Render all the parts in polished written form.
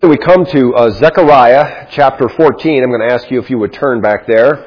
We come to Zechariah chapter 14. I'm going to ask you if you would turn back there.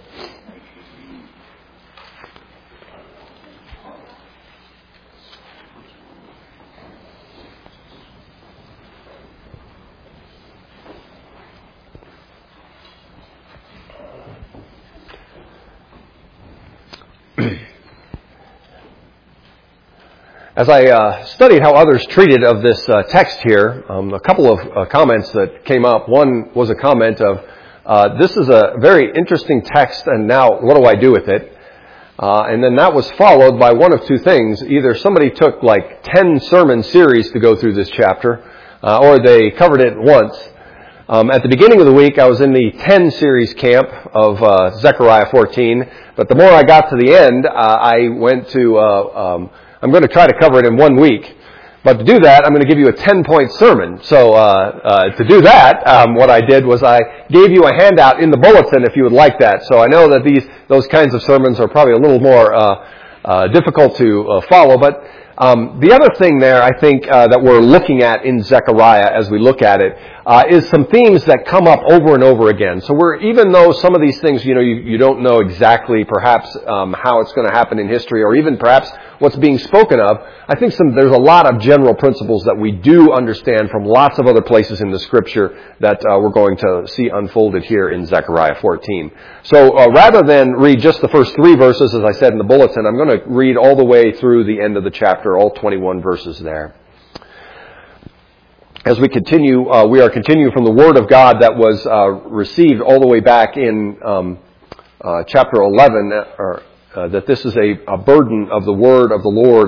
As I studied how others treated of this text here, a couple of comments that came up. One was a comment of, this is a very interesting text, and now what do I do with it? And then that was followed by one of two things. Either somebody took like 10 sermon series to go through this chapter, or they covered it once. At the beginning of the week, I was in the 10 series camp of Zechariah 14, but the more I got to the end, I went to... I'm going to try to cover it in 1 week. But to do that, I'm going to give you a 10-point sermon. So to do that, what I did was I gave you a handout in the bulletin if you would like that. So I know that those kinds of sermons are probably a little more difficult to follow. But the other thing there, I think, that we're looking at in Zechariah as we look at it, is some themes that come up over and over again. So even though some of these things, you don't know exactly perhaps how it's going to happen in history, or even perhaps what's being spoken of, I think there's a lot of general principles that we do understand from lots of other places in the Scripture that we're going to see unfolded here in Zechariah 14. So rather than read just the first 3 verses, as I said in the bulletin, I'm going to read all the way through the end of the chapter, all 21 verses there. As we continue, we are continuing from the Word of God that was received all the way back in chapter 11, that this is a burden of the Word of the Lord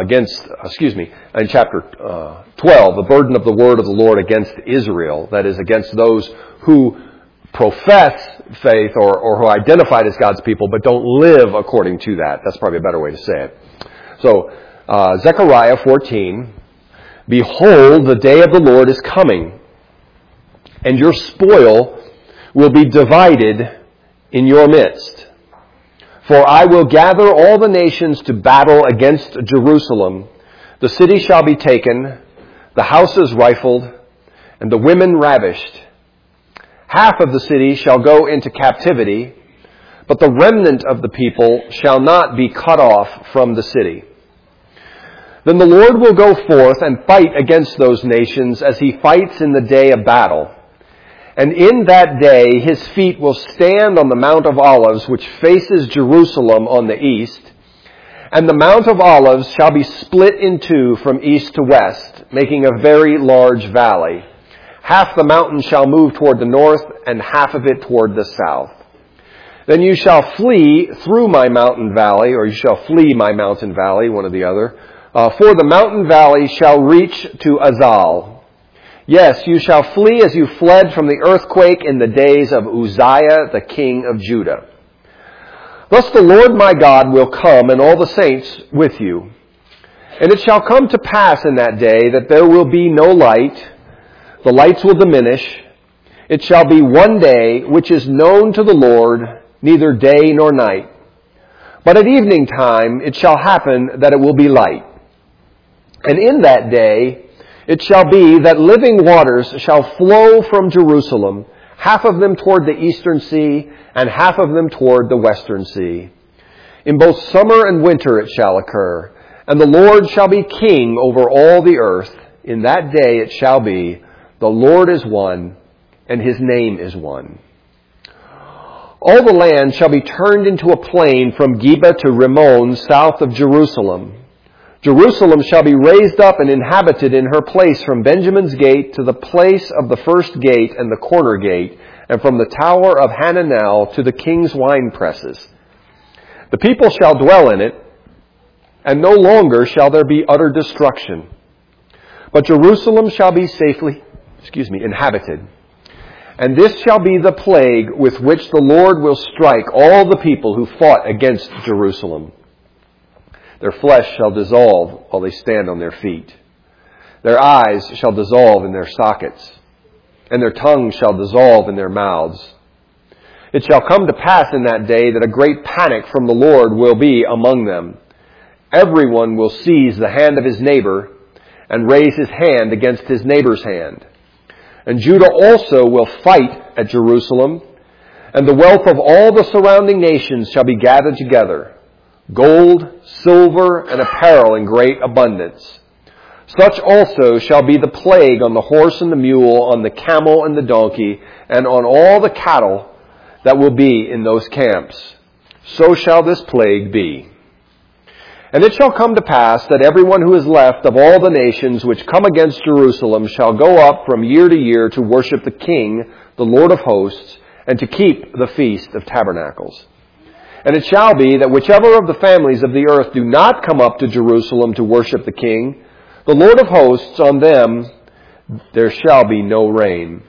in chapter 12, the burden of the Word of the Lord against Israel, that is, against those who profess faith or who are identified as God's people but don't live according to that. That's probably a better way to say it. So, Zechariah 14, behold, the day of the Lord is coming, and your spoil will be divided in your midst. For I will gather all the nations to battle against Jerusalem. The city shall be taken, the houses rifled, and the women ravished. Half of the city shall go into captivity, but the remnant of the people shall not be cut off from the city. Then the Lord will go forth and fight against those nations as he fights in the day of battle. And in that day his feet will stand on the Mount of Olives, which faces Jerusalem on the east. And the Mount of Olives shall be split in two from east to west, making a very large valley. Half the mountain shall move toward the north, and half of it toward the south. Then you shall flee through my mountain valley, or you shall flee my mountain valley, one or the other. For the mountain valley shall reach to Azal. Yes, you shall flee as you fled from the earthquake in the days of Uzziah, the king of Judah. Thus the Lord my God will come, and all the saints with you. And it shall come to pass in that day that there will be no light. The lights will diminish. It shall be one day which is known to the Lord, neither day nor night. But at evening time it shall happen that it will be light. And in that day it shall be that living waters shall flow from Jerusalem, half of them toward the eastern sea, and half of them toward the western sea. In both summer and winter it shall occur, and the Lord shall be king over all the earth. In that day it shall be, the Lord is one, and his name is one. All the land shall be turned into a plain from Geba to Rimmon, south of Jerusalem. Jerusalem shall be raised up and inhabited in her place from Benjamin's gate to the place of the first gate and the corner gate, and from the tower of Hananel to the king's wine presses. The people shall dwell in it, and no longer shall there be utter destruction. But Jerusalem shall be safely inhabited. And this shall be the plague with which the Lord will strike all the people who fought against Jerusalem. Their flesh shall dissolve while they stand on their feet. Their eyes shall dissolve in their sockets, and their tongues shall dissolve in their mouths. It shall come to pass in that day that a great panic from the Lord will be among them. Everyone will seize the hand of his neighbor and raise his hand against his neighbor's hand. And Judah also will fight at Jerusalem, and the wealth of all the surrounding nations shall be gathered together, gold, silver, and apparel in great abundance. Such also shall be the plague on the horse and the mule, on the camel and the donkey, and on all the cattle that will be in those camps. So shall this plague be. And it shall come to pass that everyone who is left of all the nations which come against Jerusalem shall go up from year to year to worship the King, the Lord of hosts, and to keep the Feast of Tabernacles. And it shall be that whichever of the families of the earth do not come up to Jerusalem to worship the King, the Lord of hosts, on them there shall be no rain.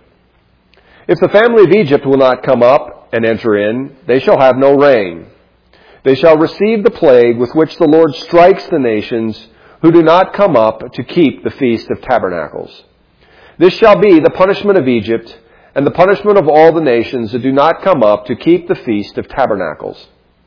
If the family of Egypt will not come up and enter in, they shall have no rain. They shall receive the plague with which the Lord strikes the nations who do not come up to keep the Feast of Tabernacles. This shall be the punishment of Egypt and the punishment of all the nations that do not come up to keep the Feast of Tabernacles.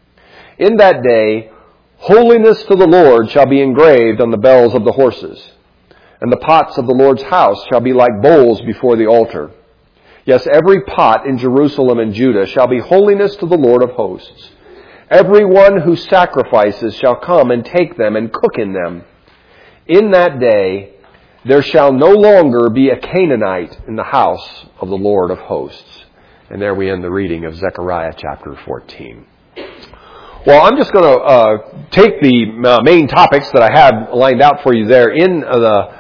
In that day, holiness to the Lord shall be engraved on the bells of the horses, and the pots of the Lord's house shall be like bowls before the altar. Yes, every pot in Jerusalem and Judah shall be holiness to the Lord of hosts. Everyone who sacrifices shall come and take them and cook in them. In that day there shall no longer be a Canaanite in the house of the Lord of hosts. And there we end the reading of Zechariah chapter 14. Well, I'm just going to take the main topics that I had lined out for you there in the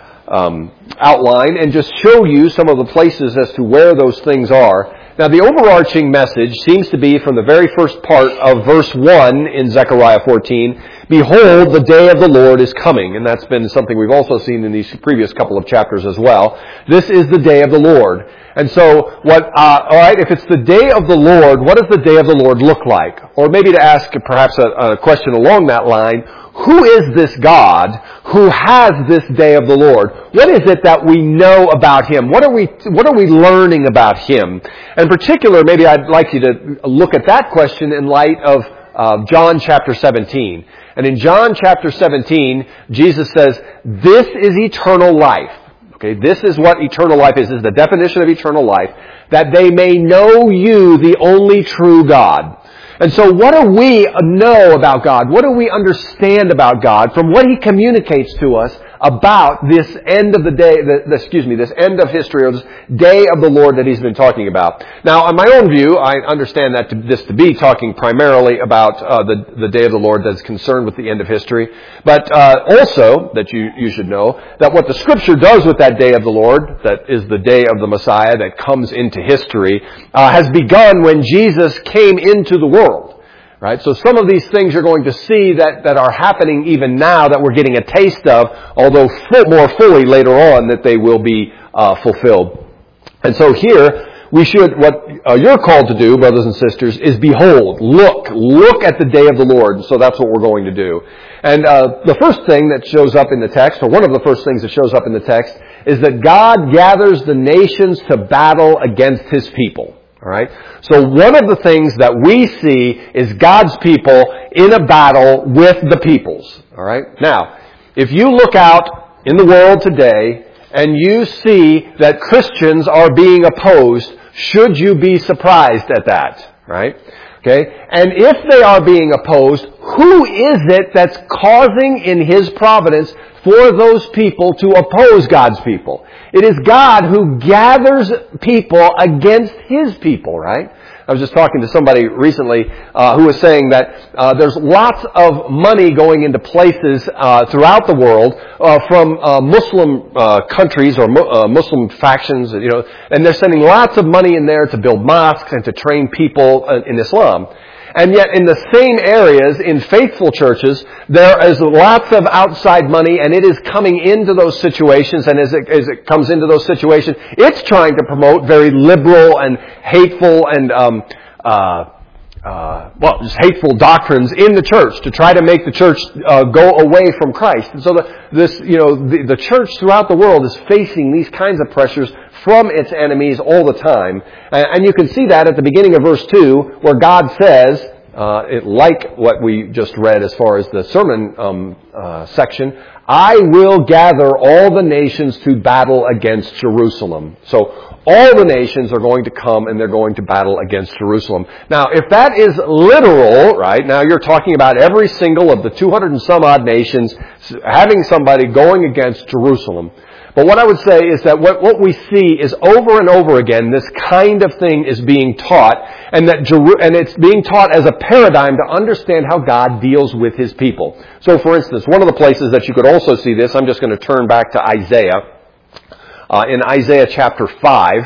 outline and just show you some of the places as to where those things are. Now, the overarching message seems to be from the very first part of verse 1 in Zechariah 14, "Behold, the day of the Lord is coming." And that's been something we've also seen in these previous couple of chapters as well. This is the day of the Lord. And so, alright, if it's the day of the Lord, what does the day of the Lord look like? Or maybe to ask perhaps a question along that line, who is this God who has this day of the Lord? What is it that we know about Him? What are we learning about Him? In particular, maybe I'd like you to look at that question in light of John chapter 17. And in John chapter 17, Jesus says, "This is eternal life." Okay, this is what eternal life is. This is the definition of eternal life. "That they may know you, the only true God." And so what do we know about God? What do we understand about God from what He communicates to us about this end of the day, this end of history, or this day of the Lord that He's been talking about? Now, on my own view, I understand that this to be talking primarily about the day of the Lord that's concerned with the end of history. But also, that you should know, that what the Scripture does with that day of the Lord, that is the day of the Messiah that comes into history, has begun when Jesus came into the world. Right? So some of these things you're going to see that are happening even now that we're getting a taste of, although more fully later on that they will be fulfilled. And so here, what you're called to do, brothers and sisters, is behold, look at the day of the Lord. So that's what we're going to do. And the first thing that shows up in the text, or one of the first things that shows up in the text, is that God gathers the nations to battle against His people. All right. So one of the things that we see is God's people in a battle with the peoples. All right. Now, if you look out in the world today and you see that Christians are being opposed, should you be surprised at that? Right? Okay. And if they are being opposed, who is it that's causing in His providence for those people to oppose God's people? It is God who gathers people against His people, right? I was just talking to somebody recently who was saying that there's lots of money going into places throughout the world from Muslim countries or Muslim factions, and they're sending lots of money in there to build mosques and to train people in Islam. And yet in the same areas, in faithful churches, there is lots of outside money, and it is coming into those situations, and as it comes into those situations, it's trying to promote very liberal and hateful and just hateful doctrines in the church to try to make the church go away from Christ. And so the church throughout the world is facing these kinds of pressures from its enemies all the time. And you can see that at the beginning of verse 2, where God says, like what we just read as far as the sermon section, I will gather all the nations to battle against Jerusalem. So all the nations are going to come and they're going to battle against Jerusalem. Now, if that is literal, right, now you're talking about every single of the 200 and some odd nations having somebody going against Jerusalem. But what I would say is that what we see is over and over again, this kind of thing is being taught, and and it's being taught as a paradigm to understand how God deals with His people. So, for instance, one of the places that you could also see this, I'm just going to turn back to Isaiah. In Isaiah chapter 5,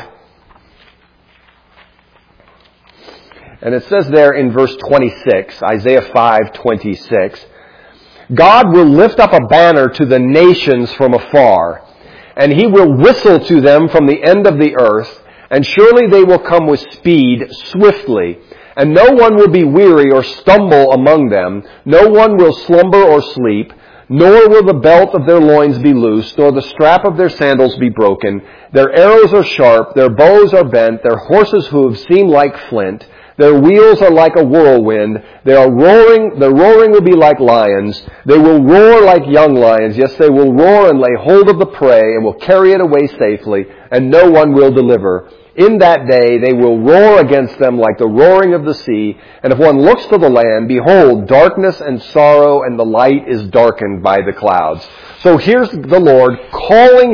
and it says there in verse 26, Isaiah 5:26, God will lift up a banner to the nations from afar, and He will whistle to them from the end of the earth, and surely they will come with speed swiftly, and no one will be weary or stumble among them, no one will slumber or sleep, nor will the belt of their loins be loosed, nor the strap of their sandals be broken. Their arrows are sharp, their bows are bent, their horses' hooves seem like flint, their wheels are like a whirlwind, their roaring will be like lions, they will roar like young lions, yes, they will roar and lay hold of the prey, and will carry it away safely, and no one will deliver. In that day they will roar against them like the roaring of the sea, and if one looks to the land, behold, darkness and sorrow, and the light is darkened by the clouds. So here's the Lord calling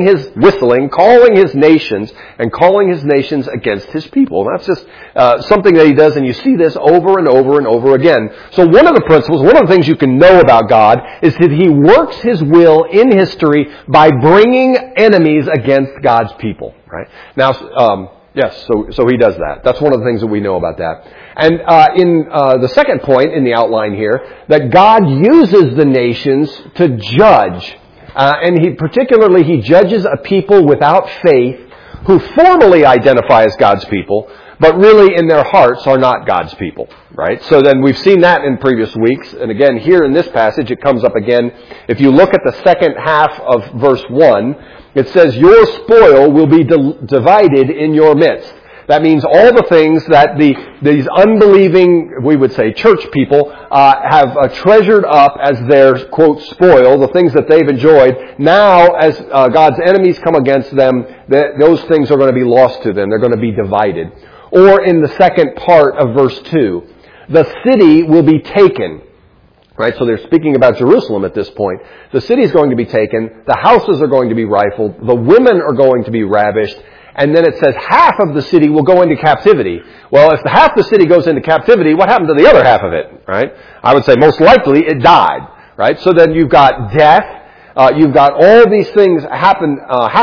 His nations, and calling His nations against His people. And that's just something that He does, and you see this over and over and over again. So one of the principles, one of the things you can know about God is that He works His will in history by bringing enemies against God's people. Right? Now, yes, so He does that. That's one of the things that we know about that. And in the second point in the outline here, that God uses the nations to judge. And He judges a people without faith who formally identify as God's people, but really in their hearts are not God's people. Right? So then we've seen that in previous weeks. And again, here in this passage, it comes up again. If you look at the second half of verse 1, it says, your spoil will be divided in your midst. That means all the things that these unbelieving, we would say, church people have treasured up as their, quote, spoil, the things that they've enjoyed. Now, as God's enemies come against them, those things are going to be lost to them. They're going to be divided. Or in the second part of verse 2, the city will be taken. Right, so they're speaking about Jerusalem at this point. The city is going to be taken. The houses are going to be rifled. The women are going to be ravished. And then it says half of the city will go into captivity. Well, if half the city goes into captivity, what happened to the other half of it? Right? I would say most likely it died. Right? So then you've got death. You've got all these things happening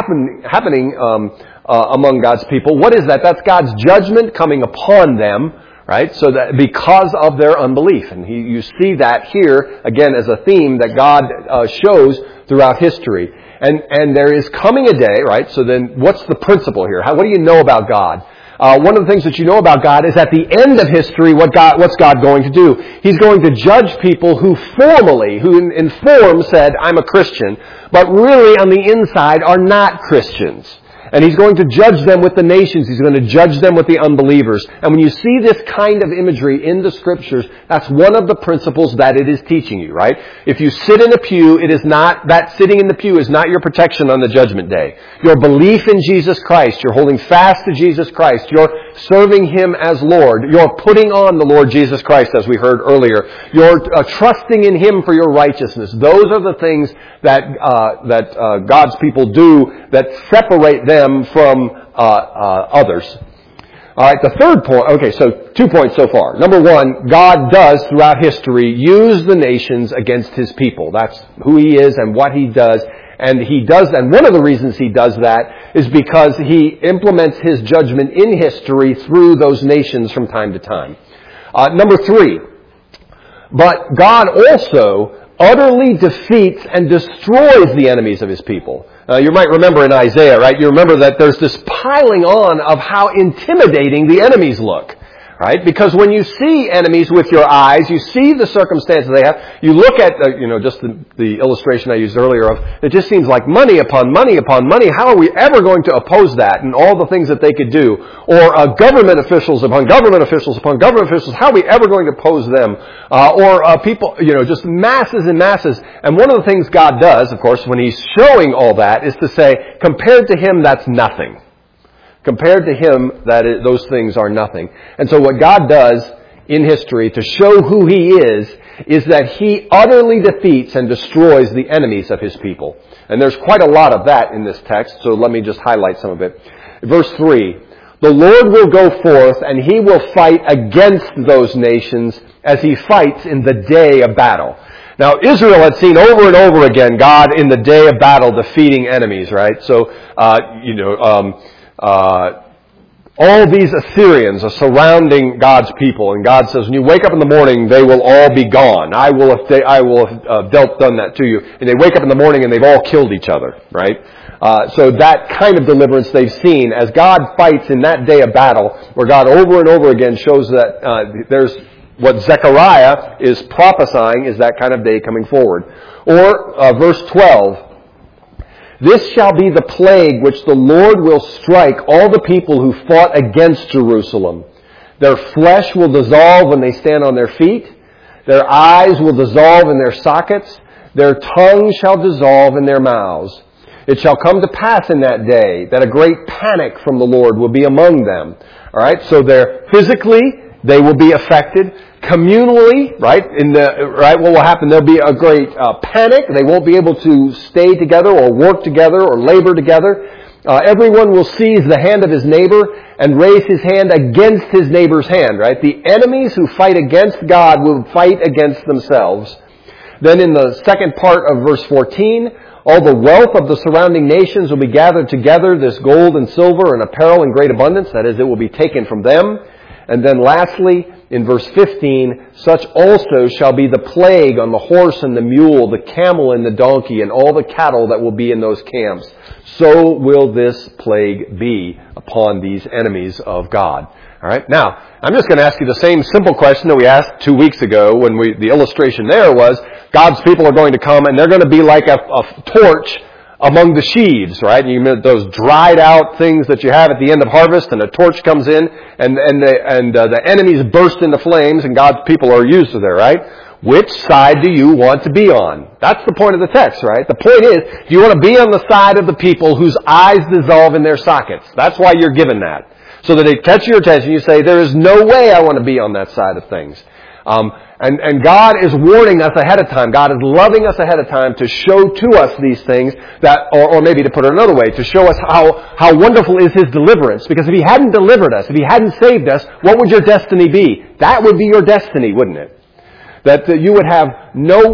among God's people. What is that? That's God's judgment coming upon them. Right? So that because of their unbelief. And you see that here, again, as a theme that God shows throughout history. And there is coming a day, right? So then what's the principle here? What do you know about God? One of the things that you know about God is at the end of history, what's God going to do? He's going to judge people who in form said, I'm a Christian, but really on the inside are not Christians. And He's going to judge them with the nations. He's going to judge them with the unbelievers. And when you see this kind of imagery in the Scriptures, that's one of the principles that it is teaching you, right? If you sit in a pew, that sitting in the pew is not your protection on the judgment day. Your belief in Jesus Christ, you're holding fast to Jesus Christ, you're serving Him as Lord, you're putting on the Lord Jesus Christ, as we heard earlier, you're trusting in Him for your righteousness. Those are the things that God's people do that separate them from others. All right, the third point. Okay, so 2 points so far. Number one, God does throughout history use the nations against His people. That's who He is and what He does. And one of the reasons He does that is because He implements His judgment in history through those nations from time to time. Number three, but God also utterly defeats and destroys the enemies of His people. You might remember in Isaiah, right? You remember that there's this piling on of how intimidating the enemies look. Right? Because when you see enemies with your eyes, you see the circumstances they have, you look at, just the illustration I used earlier of, it just seems like money upon money upon money. How are we ever going to oppose that and all the things that they could do? Or government officials upon government officials upon government officials, how are we ever going to oppose them? Or people, just masses and masses. And one of the things God does, of course, when He's showing all that, is to say, compared to Him, that's nothing. Compared to Him, those things are nothing. And so what God does in history to show who He is that He utterly defeats and destroys the enemies of His people. And there's quite a lot of that in this text, so let me just highlight some of it. Verse 3, the Lord will go forth and He will fight against those nations as He fights in the day of battle. Now, Israel had seen over and over again God in the day of battle defeating enemies, right? So, all these Assyrians are surrounding God's people, and God says, when you wake up in the morning, they will all be gone. I will have done that to you. And they wake up in the morning and they've all killed each other, right? So that kind of deliverance they've seen as God fights in that day of battle, where God over and over again shows that there's what Zechariah is prophesying is that kind of day coming forward. Or verse 12. This shall be the plague which the Lord will strike all the people who fought against Jerusalem. Their flesh will dissolve when they stand on their feet. Their eyes will dissolve in their sockets. Their tongues shall dissolve in their mouths. It shall come to pass in that day that a great panic from the Lord will be among them. All right, so physically they will be affected. Communally, right? What will happen? There'll be a great panic. They won't be able to stay together or work together or labor together. Everyone will seize the hand of his neighbor and raise his hand against his neighbor's hand, right? The enemies who fight against God will fight against themselves. Then in the second part of verse 14, all the wealth of the surrounding nations will be gathered together, this gold and silver and apparel in great abundance. That is, it will be taken from them. And then lastly, in verse 15, such also shall be the plague on the horse and the mule, the camel and the donkey, and all the cattle that will be in those camps. So will this plague be upon these enemies of God. All right. Now, I'm just going to ask you the same simple question that we asked 2 weeks ago when the illustration there was God's people are going to come and they're going to be like a torch among the sheaves, right? You mean those dried out things that you have at the end of harvest, and a torch comes in, and the enemies burst into flames, and God's people are used to there, right? Which side do you want to be on? That's the point of the text, right? The point is, do you want to be on the side of the people whose eyes dissolve in their sockets? That's why you're given that. So that it catches your attention. You say, there is no way I want to be on that side of things. And God is warning us ahead of time. God is loving us ahead of time to show to us these things that, or maybe to put it another way, to show us how wonderful is His deliverance. Because if He hadn't delivered us, if He hadn't saved us, what would your destiny be? That would be your destiny, wouldn't it? That you would have no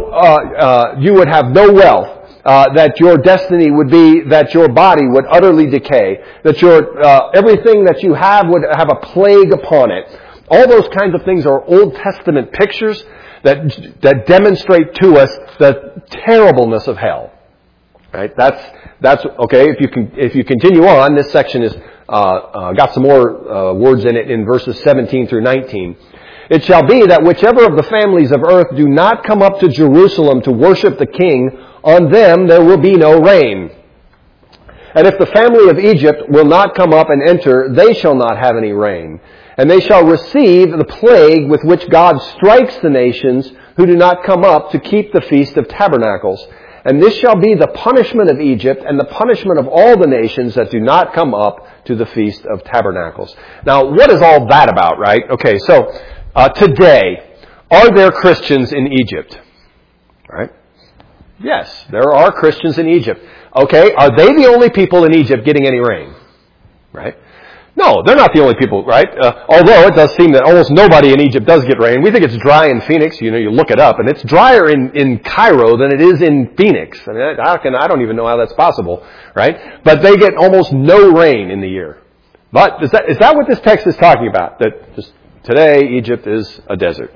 wealth. That your destiny would be that your body would utterly decay. That everything that you have would have a plague upon it. All those kinds of things are Old Testament pictures that demonstrate to us the terribleness of hell. Right? That's okay. If you continue on, this section is got some more words in it in verses 17 through 19. It shall be that whichever of the families of earth do not come up to Jerusalem to worship the King, on them there will be no rain. And if the family of Egypt will not come up and enter, they shall not have any rain. And they shall receive the plague with which God strikes the nations who do not come up to keep the Feast of Tabernacles. And this shall be the punishment of Egypt and the punishment of all the nations that do not come up to the Feast of Tabernacles. Now, what is all that about, right? Okay, so today, are there Christians in Egypt? Right? Yes, there are Christians in Egypt. Okay, are they the only people in Egypt getting any rain? Right? No, they're not the only people, right? Although it does seem that almost nobody in Egypt does get rain. We think it's dry in Phoenix. You look it up, and it's drier in Cairo than it is in Phoenix. I mean, I don't even know how that's possible, right? But they get almost no rain in the year. But is that what this text is talking about? That just today Egypt is a desert.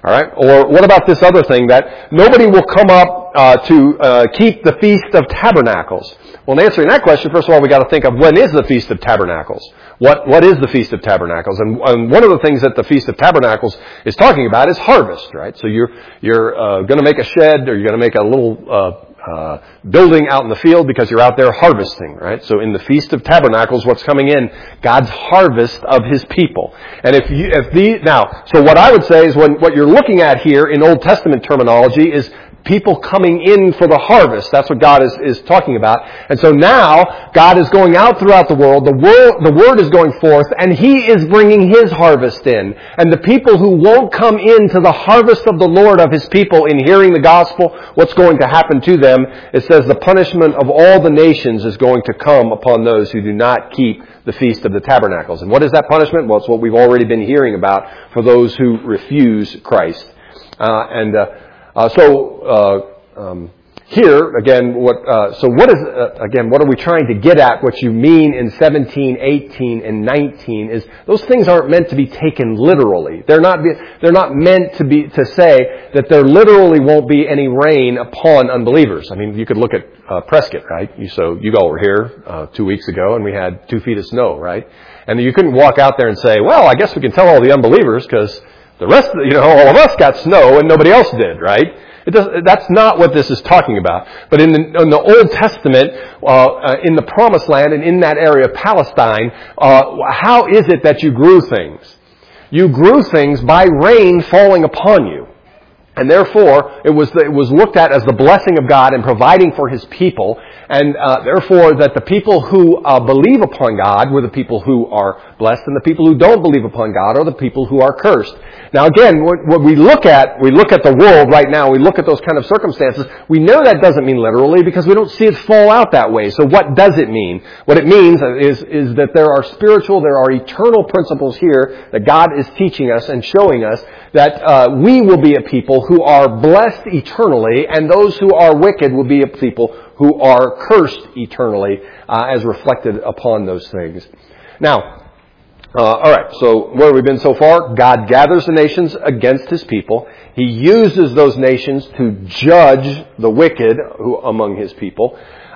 All right? Or what about this other thing that nobody will come up to keep the Feast of Tabernacles? Well, in answering that question, first of all, we got to think of when is the Feast of Tabernacles? What is the Feast of Tabernacles? And one of the things that the Feast of Tabernacles is talking about is harvest, right? So you're going to make a shed, or you're going to make a little building out in the field because you're out there harvesting, right? So in the Feast of Tabernacles, what's coming in? God's harvest of His people. And so what I would say is what you're looking at here in Old Testament terminology is people coming in for the harvest. That's what God is talking about. And so now, God is going out throughout the world. The Word is going forth, and He is bringing His harvest in. And the people who won't come into the harvest of the Lord of His people in hearing the gospel, what's going to happen to them? It says the punishment of all the nations is going to come upon those who do not keep the Feast of the Tabernacles. And what is that punishment? Well, it's what we've already been hearing about for those who refuse Christ. Here, again, what are we trying to get at? What you mean in 17, 18, and 19 is those things aren't meant to be taken literally. They're not meant to say that there literally won't be any rain upon unbelievers. I mean, you could look at Prescott, right? You all were here 2 weeks ago, and we had 2 feet of snow, right? And you couldn't walk out there and say, well, I guess we can tell all the unbelievers because the rest, all of us got snow and nobody else did, right? That's not what this is talking about. But in the Old Testament, in the Promised Land and in that area of Palestine, how is it that you grew things? You grew things by rain falling upon you. And therefore, it was looked at as the blessing of God in providing for His people, and therefore that the people who believe upon God were the people who are blessed, and the people who don't believe upon God are the people who are cursed. Now again, what we look at the world right now, we look at those kind of circumstances, we know that doesn't mean literally because we don't see it fall out that way. So what does it mean? What it means is that there are eternal principles here that God is teaching us and showing us that we will be a people who are blessed eternally, and those who are wicked will be a people who are cursed eternally, as reflected upon those things. Now, all right, so where have we been so far? God gathers the nations against His people. He uses those nations to judge the wicked among His people.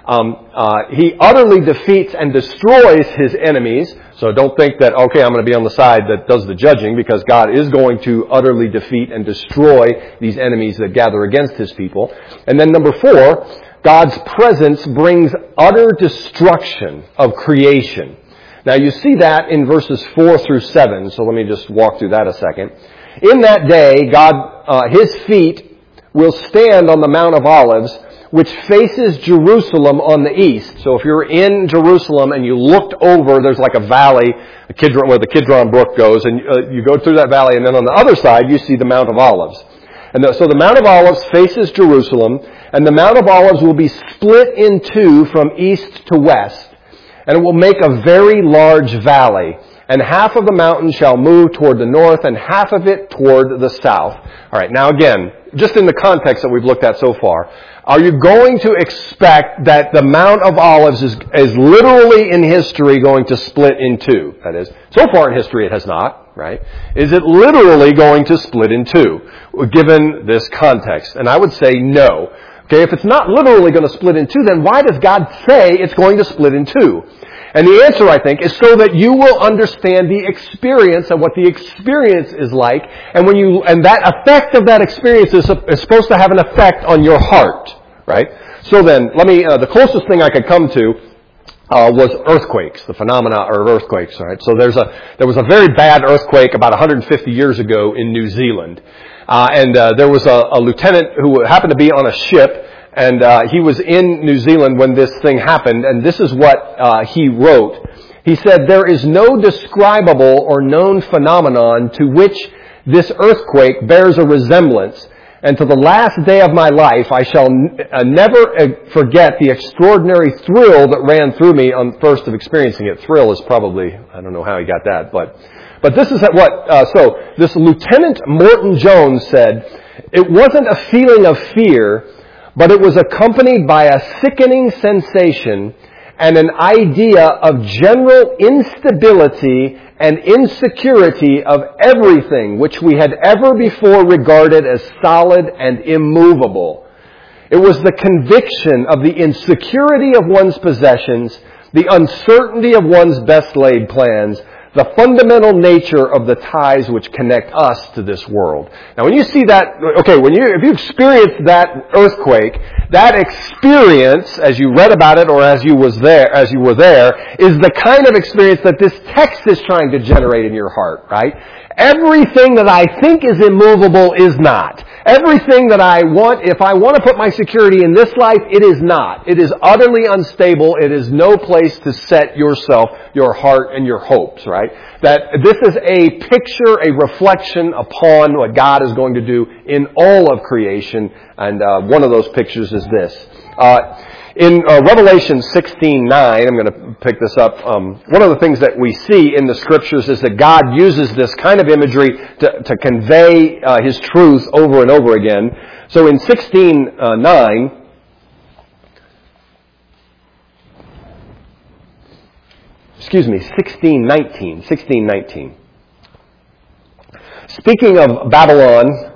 He utterly defeats and destroys His enemies. So don't think that, okay, I'm going to be on the side that does the judging, because God is going to utterly defeat and destroy these enemies that gather against His people. And then number 4, God's presence brings utter destruction of creation. Now you see that in verses 4 through 7, so let me just walk through that a second. In that day, God, His feet will stand on the Mount of Olives, which faces Jerusalem on the east. So if you're in Jerusalem and you looked over, there's like a valley, where the Kidron Brook goes, and you go through that valley, and then on the other side you see the Mount of Olives. And so the Mount of Olives faces Jerusalem, and the Mount of Olives will be split in two from east to west, and it will make a very large valley. And half of the mountain shall move toward the north, and half of it toward the south. All right, now again, just in the context that we've looked at so far, are you going to expect that the Mount of Olives is literally in history going to split in two? That is, so far in history it has not, right? Is it literally going to split in two, given this context? And I would say no. Okay, if it's not literally going to split in two, then why does God say it's going to split in two? And the answer, I think, is so that you will understand the experience and what the experience is like, and that effect of that experience is supposed to have an effect on your heart, right? So then, the closest thing I could come to was earthquakes, the phenomena of earthquakes, right? So there was a very bad earthquake about 150 years ago in New Zealand, and there was a lieutenant who happened to be on a ship. And he was in New Zealand when this thing happened, and this is what he wrote. He said, "There is no describable or known phenomenon to which this earthquake bears a resemblance, and to the last day of my life I shall never forget the extraordinary thrill that ran through me on first of experiencing it." Thrill is probably, I don't know how he got that, but this is so this Lieutenant Morton Jones said, "It wasn't a feeling of fear, but it was accompanied by a sickening sensation and an idea of general instability and insecurity of everything which we had ever before regarded as solid and immovable. It was the conviction of the insecurity of one's possessions, the uncertainty of one's best laid plans, the fundamental nature of the ties which connect us to this world. Now when you see that, if you experience that earthquake, that experience, as you read about it or as you were there, is the kind of experience that this text is trying to generate in your heart, right? Everything that I think is immovable is not. Everything that I want, if I want to put my security in this life, it is not. It is utterly unstable. It is no place to set yourself, your heart, and your hopes, right? That this is a picture, a reflection upon what God is going to do in all of creation. And one of those pictures is this. In Revelation 16:9, I'm going to pick this up. One of the things that we see in the Scriptures is that God uses this kind of imagery to convey His truth over and over again. So in 16:19, speaking of Babylon,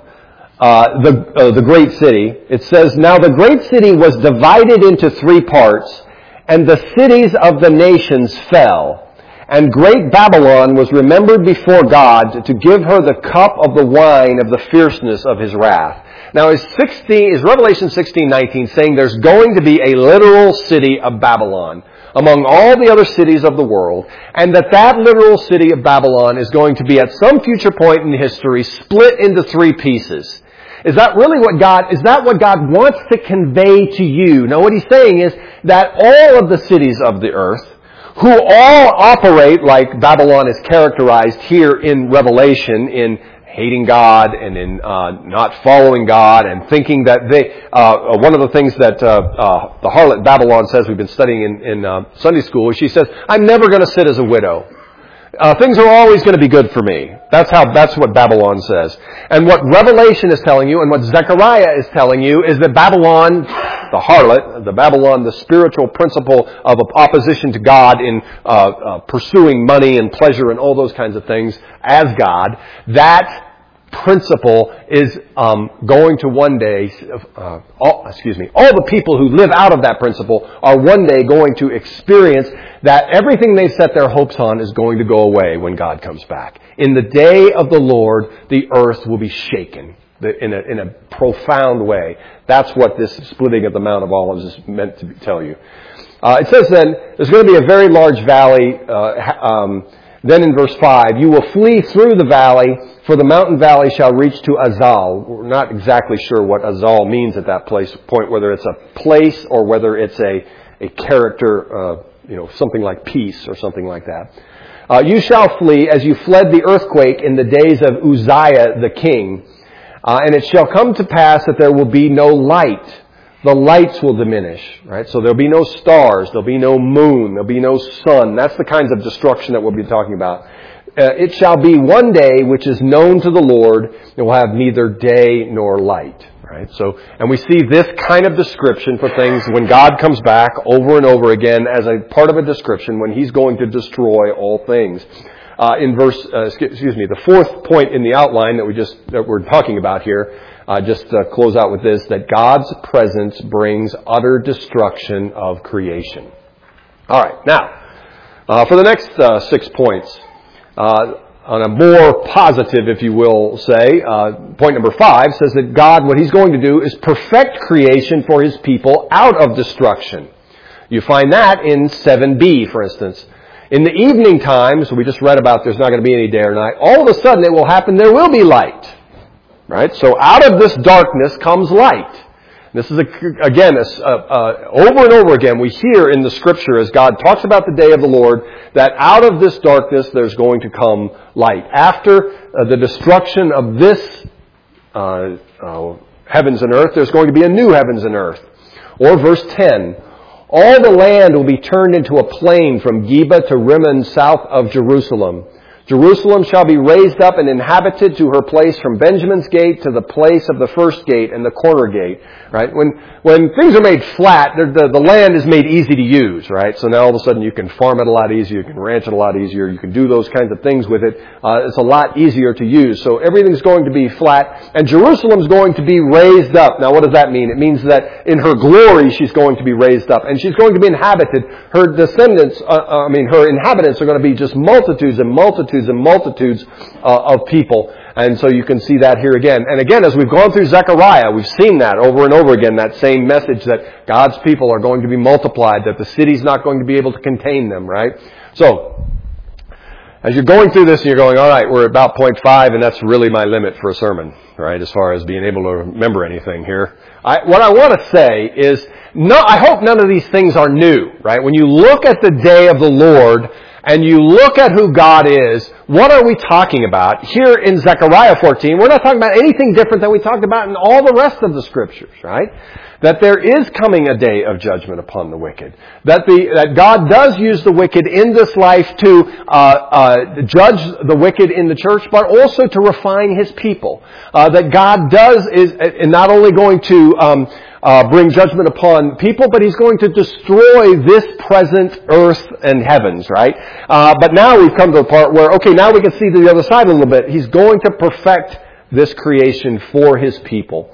the great city, it says, "Now the great city was divided into 3 parts, and the cities of the nations fell. And great Babylon was remembered before God to give her the cup of the wine of the fierceness of His wrath." Now is Revelation 16:19 saying there's going to be a literal city of Babylon among all the other cities of the world, and that literal city of Babylon is going to be at some future point in history split into 3 pieces? Is that what God wants to convey to you? Now what He's saying is that all of the cities of the earth, who all operate like Babylon is characterized here in Revelation, in hating God and in not following God and thinking that one of the things that the harlot Babylon says, we've been studying in Sunday school, she says, "I'm never going to sit as a widow. Things are always going to be good for me." That's what Babylon says. And what Revelation is telling you and what Zechariah is telling you is that Babylon, the harlot, the spiritual principle of opposition to God in pursuing money and pleasure and all those kinds of things as God, that principle is going to one day, all the people who live out of that principle are one day going to experience that everything they set their hopes on is going to go away when God comes back. In the day of the Lord, the earth will be shaken in a profound way. That's what this splitting of the Mount of Olives is meant to tell you. It says then, there's going to be a very large valley. Then in verse 5, "You will flee through the valley, for the mountain valley shall reach to Azal." We're not exactly sure what Azal means at that point, whether it's a place or whether it's a character, something like peace or something like that. "You shall flee as you fled the earthquake in the days of Uzziah the king. And it shall come to pass that there will be no light. The lights will diminish," right? So there'll be no stars, there'll be no moon, there'll be no sun. That's the kinds of destruction that we'll be talking about. "It shall be one day which is known to the Lord, it will have neither day nor light." Right? So, and we see this kind of description for things when God comes back over and over again as a part of a description when He's going to destroy all things. The 4th point in the outline that we're talking about here, just to close out with this, that God's presence brings utter destruction of creation. All right, now, for the next 6 points, on a more positive, if you will say, point number 5 says that God, what He's going to do is perfect creation for His people out of destruction. You find that in 7b, for instance. In the evening times, we just read about there's not going to be any day or night. All of a sudden it will happen, there will be light. Right? So out of this darkness comes light. This is, again, over and over again, we hear in the Scripture as God talks about the day of the Lord, that out of this darkness there's going to come light. After the destruction of this heavens and earth, there's going to be a new heavens and earth. Or verse 10, "All the land will be turned into a plain from Geba to Rimmon south of Jerusalem. Jerusalem shall be raised up and inhabited to her place from Benjamin's gate to the place of the first gate and the corner gate. Right? When things are made flat, the land is made easy to use, right? So now all of a sudden you can farm it a lot easier, you can ranch it a lot easier, you can do those kinds of things with it. It's a lot easier to use. So everything's going to be flat, and Jerusalem's going to be raised up. Now what does that mean? It means that in her glory she's going to be raised up, and she's going to be inhabited. Her descendants, her inhabitants are going to be just multitudes and multitudes and multitudes of people. And so you can see that here again. And again, as we've gone through Zechariah, we've seen that over and over again, that same message that God's people are going to be multiplied, that the city's not going to be able to contain them, right? So, as you're going through this and you're going, all right, we're at about point 5, and that's really my limit for a sermon, right, as far as being able to remember anything here. What I want to say is, I hope none of these things are new, right? When you look at the day of the Lord, and you look at who God is, what are we talking about? Here in Zechariah 14, we're not talking about anything different than we talked about in all the rest of the Scriptures, right? That there is coming a day of judgment upon the wicked. That God does use the wicked in this life to judge the wicked in the church, but also to refine His people. That God is not only going to bring judgment upon people, but He's going to destroy this present earth and heavens, right? But now we've come to a part where, okay, now we can see to the other side a little bit. He's going to perfect this creation for His people.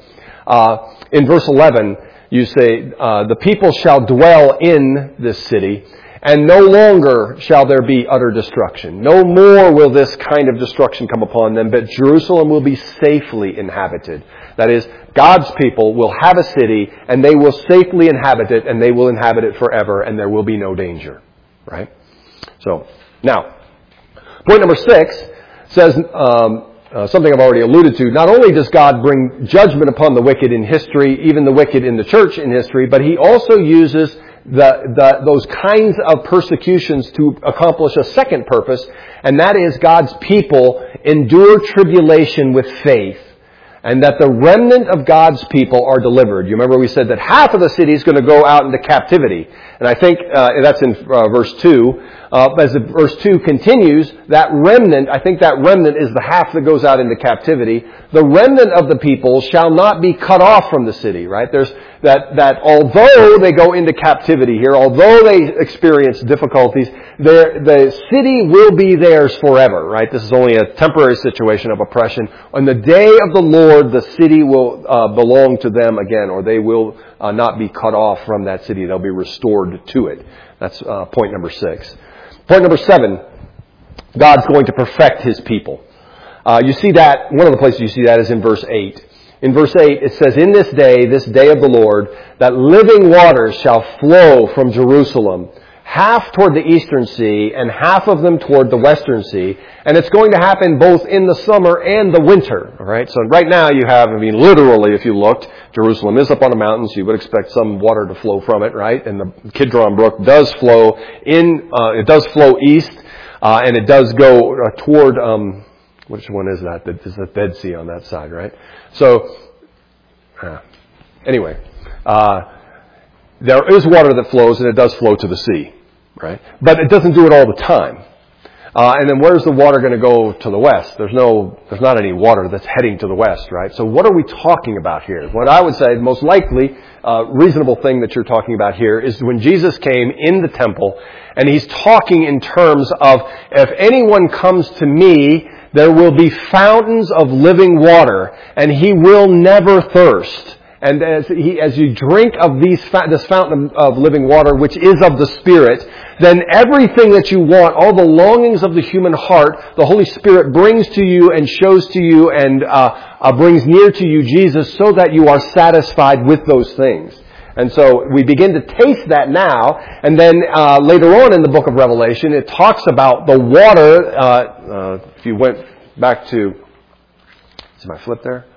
In verse 11, you say, the people shall dwell in this city, and no longer shall there be utter destruction. No more will this kind of destruction come upon them, but Jerusalem will be safely inhabited. That is, God's people will have a city, and they will safely inhabit it, and they will inhabit it forever, and there will be no danger. Right? So, now, point number 6 says something I've already alluded to. Not only does God bring judgment upon the wicked in history, even the wicked in the church in history, but He also uses those kinds of persecutions to accomplish a second purpose, and that is God's people endure tribulation with faith, and that the remnant of God's people are delivered. You remember we said that half of the city is going to go out into captivity. And I think that's in verse 2. As verse 2 continues, that remnant, I think that remnant is the half that goes out into captivity. The remnant of the people shall not be cut off from the city, right? There's that although they go into captivity here, although they experience difficulties, the city will be theirs forever, right? This is only a temporary situation of oppression. On the day of the Lord, the city will belong to them again, or they will not be cut off from that city. They'll be restored to it. That's point number 6. Point number 7, God's going to perfect His people. You see that, one of the places you see that is in verse 8. In verse 8, it says, in this day of the Lord, that living waters shall flow from Jerusalem, half toward the eastern sea and half of them toward the western sea. And it's going to happen both in the summer and the winter. All right. So right now you have, literally, if you looked, Jerusalem is up on a mountain, so you would expect some water to flow from it, right? And the Kidron Brook does flow it does flow east, and it does go toward, which one is that? It's the Dead Sea on that side, right? So, anyway, there is water that flows, and it does flow to the sea, right? But it doesn't do it all the time. And then where's the water going to go to the west? There's not any water that's heading to the west, right? So what are we talking about here? What I would say, the most likely reasonable thing that you're talking about here is when Jesus came in the temple, and He's talking in terms of, if anyone comes to me, there will be fountains of living water, and he will never thirst. And as you drink of this fountain of living water, which is of the Spirit, then everything that you want, all the longings of the human heart, the Holy Spirit brings to you and shows to you and brings near to you Jesus, so that you are satisfied with those things. And so we begin to taste that now, and then later on in the book of Revelation, it talks about the water. If you went back to, see my flip there?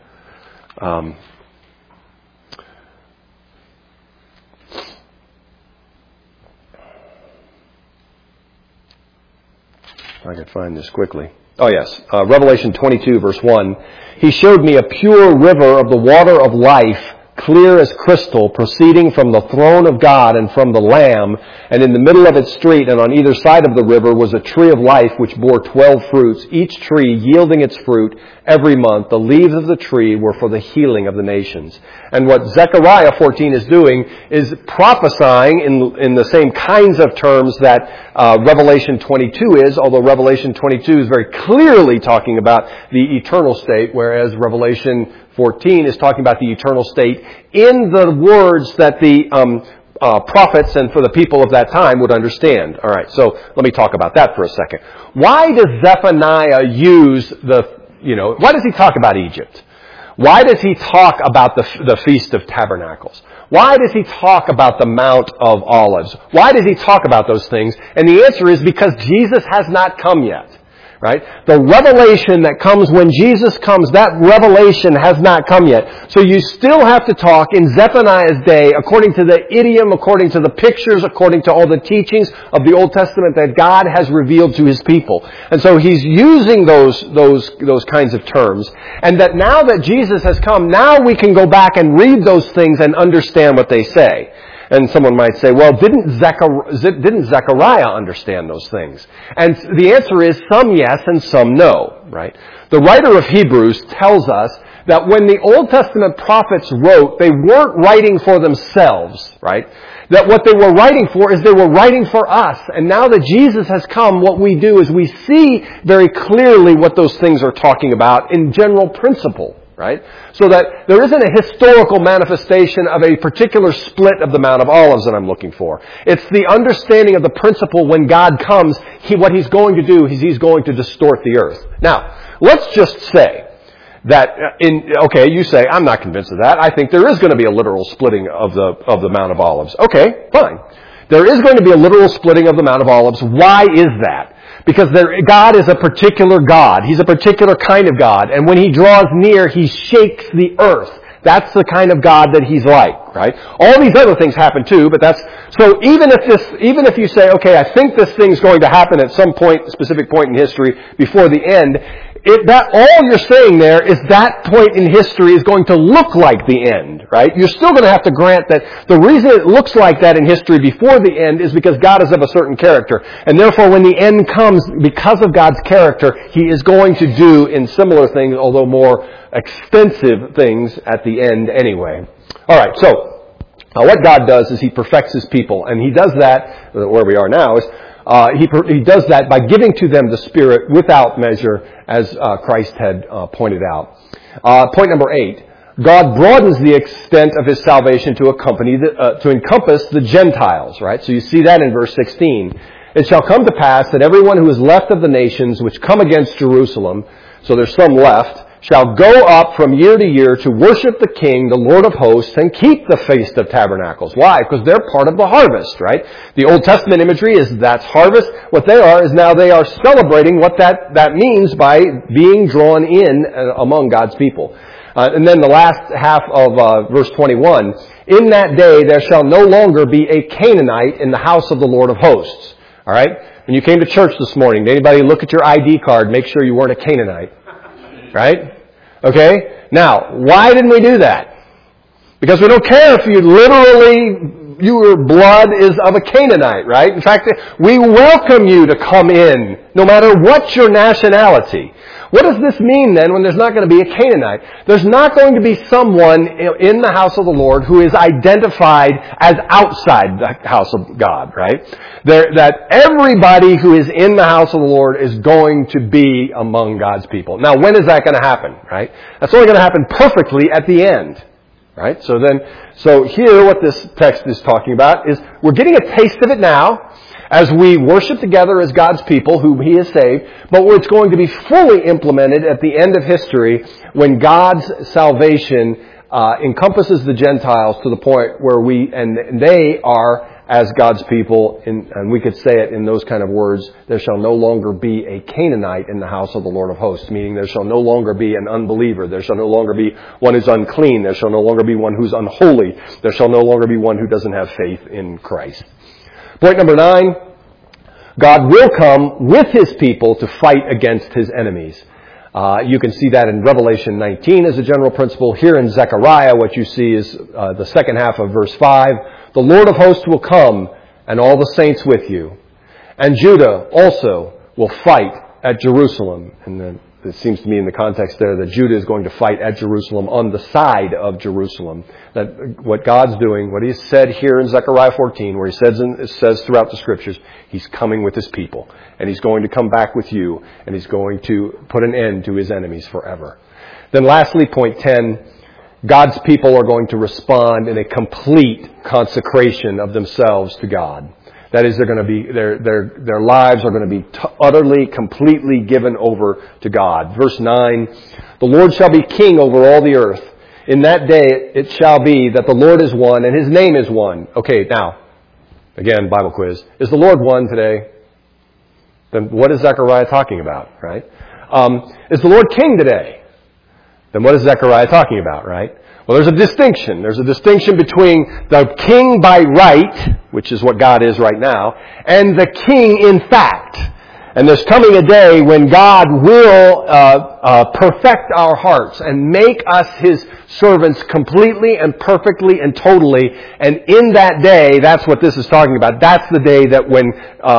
If I could find this quickly. Oh yes, Revelation 22 verse 1. He showed me a pure river of the water of life, clear as crystal, proceeding from the throne of God and from the Lamb. And in the middle of its street and on either side of the river was a tree of life which bore 12 fruits, each tree yielding its fruit every month. The leaves of the tree were for the healing of the nations. And what Zechariah 14 is doing is prophesying in the same kinds of terms that Revelation 22 is, although Revelation 22 is very clearly talking about the eternal state, whereas Revelation 14 is talking about the eternal state in the words that the prophets and for the people of that time would understand. All right, so let me talk about that for a second. Why does Zephaniah use why does he talk about Egypt? Why does he talk about the Feast of Tabernacles? Why does he talk about the Mount of Olives? Why does he talk about those things? And the answer is because Jesus has not come yet. Right? The revelation that comes when Jesus comes, that revelation has not come yet. So you still have to talk in Zephaniah's day according to the idiom, according to the pictures, according to all the teachings of the Old Testament that God has revealed to His people. And so he's using those kinds of terms. And that now that Jesus has come, now we can go back and read those things and understand what they say. And someone might say, well, didn't Zechariah understand those things? And the answer is some yes and some no, right? The writer of Hebrews tells us that when the Old Testament prophets wrote, they weren't writing for themselves, right? That what they were writing for is they were writing for us. And now that Jesus has come, what we do is we see very clearly what those things are talking about in general principle. Right? So that there isn't a historical manifestation of a particular split of the Mount of Olives that I'm looking for. It's the understanding of the principle when God comes, what He's going to do is He's going to distort the earth. Now, let's just say that you say, I'm not convinced of that. I think there is going to be a literal splitting of the Mount of Olives. Okay, fine. There is going to be a literal splitting of the Mount of Olives. Why is that? Because God is a particular God. He's a particular kind of God. And when He draws near, He shakes the earth. That's the kind of God that He's like, right? All these other things happen too, but so even if you say, okay, I think this thing's going to happen at some specific point in history before the end, all you're saying there is that point in history is going to look like the end, right? You're still going to have to grant that the reason it looks like that in history before the end is because God is of a certain character. And therefore, when the end comes, because of God's character, He is going to do in similar things, although more extensive things at the end anyway. All right, so what God does is He perfects His people. And He does that, where we are now, is He does that by giving to them the Spirit without measure, as Christ had pointed out. Point number 8. God broadens the extent of His salvation to encompass the Gentiles, right? So you see that in verse 16. It shall come to pass that everyone who is left of the nations which come against Jerusalem, so there's some left, shall go up from year to year to worship the King, the Lord of hosts, and keep the Feast of Tabernacles. Why? Because they're part of the harvest, right? The Old Testament imagery is that's harvest. What they are is now they are celebrating what that means by being drawn in among God's people. And then the last half of verse 21, in that day there shall no longer be a Canaanite in the house of the Lord of hosts. All right? When you came to church this morning, did anybody look at your ID card, make sure you weren't a Canaanite? Right? Okay? Now, why didn't we do that? Because we don't care if your blood is of a Canaanite, right? In fact, we welcome you to come in, no matter what your nationality. What does this mean then when there's not going to be a Canaanite? There's not going to be someone in the house of the Lord who is identified as outside the house of God, right? That everybody who is in the house of the Lord is going to be among God's people. Now, when is that going to happen, right? That's only going to happen perfectly at the end, right? So here what this text is talking about is we're getting a taste of it now, as we worship together as God's people, whom He has saved, but it's going to be fully implemented at the end of history when God's salvation encompasses the Gentiles to the point where they are, as God's people, and we could say it in those kind of words, there shall no longer be a Canaanite in the house of the Lord of hosts, meaning there shall no longer be an unbeliever, there shall no longer be one who's unclean, there shall no longer be one who's unholy, there shall no longer be one who doesn't have faith in Christ. Point number 9, God will come with His people to fight against His enemies. You can see that in Revelation 19 as a general principle. Here in Zechariah, what you see is the second half of verse 5. The Lord of hosts will come, and all the saints with you. And Judah also will fight at Jerusalem. And then it seems to me in the context there that Judah is going to fight at Jerusalem on the side of Jerusalem. That what God's doing, what He has said here in Zechariah 14, where He says throughout the Scriptures, He's coming with His people. And He's going to come back with you. And He's going to put an end to His enemies forever. Then lastly, point 10, God's people are going to respond in a complete consecration of themselves to God. That is, they're going to be their lives are going to be utterly, completely given over to God. Verse 9, the Lord shall be king over all the earth. In that day it shall be that the Lord is one and His name is one. Okay, now, again, Bible quiz. Is the Lord one today? Then what is Zechariah talking about, right? Is the Lord king today? Then what is Zechariah talking about, right? Well, there's a distinction. There's a distinction between the king by right, which is what God is right now, and the king in fact. And there's coming a day when God will perfect our hearts and make us His servants completely and perfectly and totally. And in that day, that's what this is talking about. That's the day that when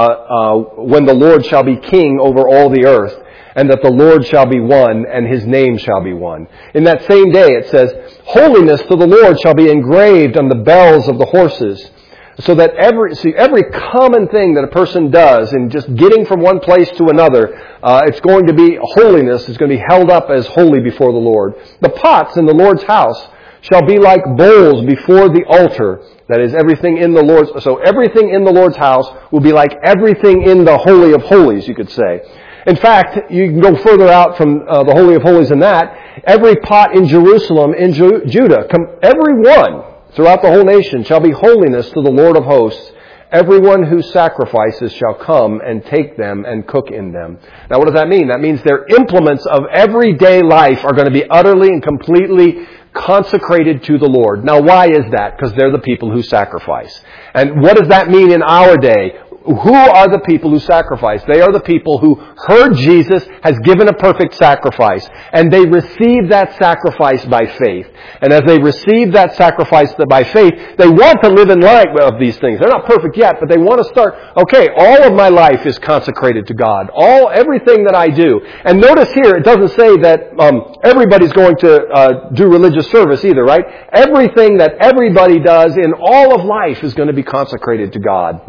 the Lord shall be king over all the earth, and that the Lord shall be one, and His name shall be one. In that same day, it says, holiness to the Lord shall be engraved on the bells of the horses. So that every common thing that a person does in just getting from one place to another, it's going to be holiness. It's going to be held up as holy before the Lord. The pots in the Lord's house shall be like bowls before the altar. That is, everything in the Lord's... So everything in the Lord's house will be like everything in the Holy of Holies, you could say. In fact, you can go further out from the Holy of Holies than that. Every pot in Jerusalem, in Judah, every one throughout the whole nation shall be holiness to the Lord of hosts. Everyone who sacrifices shall come and take them and cook in them. Now, what does that mean? That means their implements of everyday life are going to be utterly and completely consecrated to the Lord. Now, why is that? Because they're the people who sacrifice. And what does that mean in our day? Who are the people who sacrifice? They are the people who heard Jesus has given a perfect sacrifice, and they receive that sacrifice by faith. And as they receive that sacrifice by faith, they want to live in light of these things. They're not perfect yet, but they want to start, okay, all of my life is consecrated to God. Everything that I do. And notice here, it doesn't say that everybody's going to do religious service either, right? Everything that everybody does in all of life is going to be consecrated to God.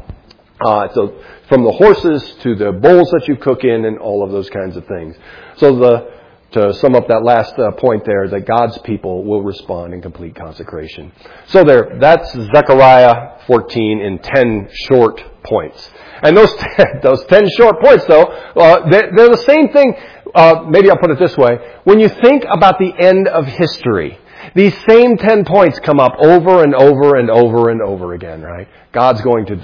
So from the horses to the bowls that you cook in and all of those kinds of things. So to sum up that last point there, that God's people will respond in complete consecration. So that's Zechariah 14 in 10 short points. And those 10 short points, though, they're the same thing. Maybe I'll put it this way. When you think about the end of history, these same 10 points come up over and over and over and over again, right? God's going to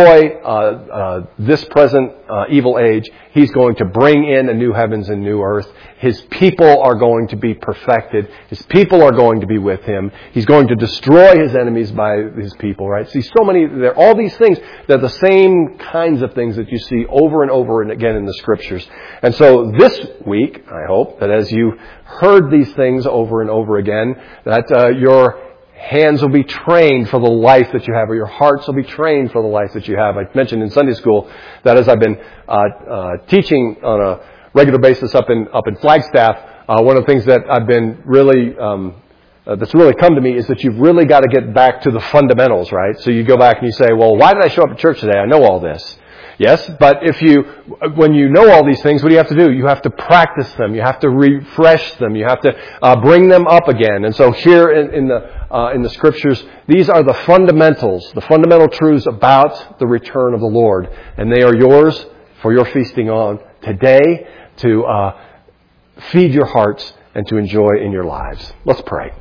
destroy this present evil age. He's going to bring in a new heavens and new earth. His people are going to be perfected. His people are going to be with Him. He's going to destroy His enemies by His people, right? See, all these things, they're the same kinds of things that you see over and over and again in the Scriptures. And so this week, I hope that as you heard these things over and over again, that your hands will be trained for the life that you have, or your hearts will be trained for the life that you have. I mentioned in Sunday school that as I've been teaching on a regular basis up in Flagstaff, one of the things that I've been really that's really come to me is that you've really got to get back to the fundamentals, right? So you go back and you say, well, why did I show up at church today? I know all this. Yes, but when you know all these things, what do you have to do? You have to practice them. You have to refresh them. You have to bring them up again. And so here in the Scriptures, these are the fundamentals, the fundamental truths about the return of the Lord, and they are yours for your feasting on today to feed your hearts and to enjoy in your lives. Let's pray.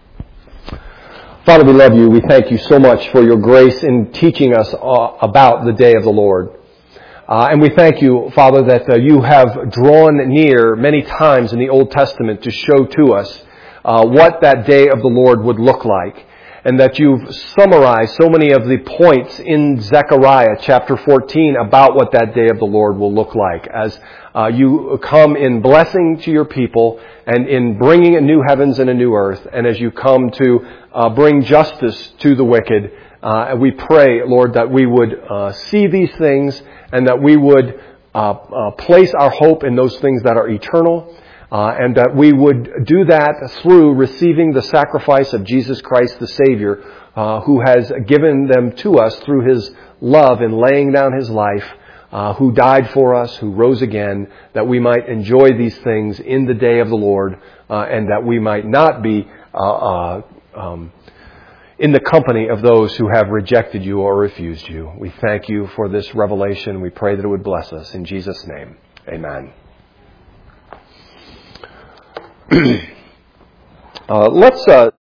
Father, we love you. We thank you so much for your grace in teaching us about the day of the Lord. And we thank you, Father, that you have drawn near many times in the Old Testament to show to us what that day of the Lord would look like. and that you've summarized so many of the points in Zechariah chapter 14 about what that day of the Lord will look like as you come in blessing to your people and in bringing a new heavens and a new earth, and as you come to bring justice to the wicked. We pray, Lord, that we would see these things and that we would place our hope in those things that are eternal, and that we would do that through receiving the sacrifice of Jesus Christ the Savior, who has given them to us through His love in laying down His life, who died for us, who rose again, that we might enjoy these things in the day of the Lord, and that we might not be in the company of those who have rejected you or refused you. We thank you for this revelation. We pray that it would bless us. In Jesus' name, amen. Let's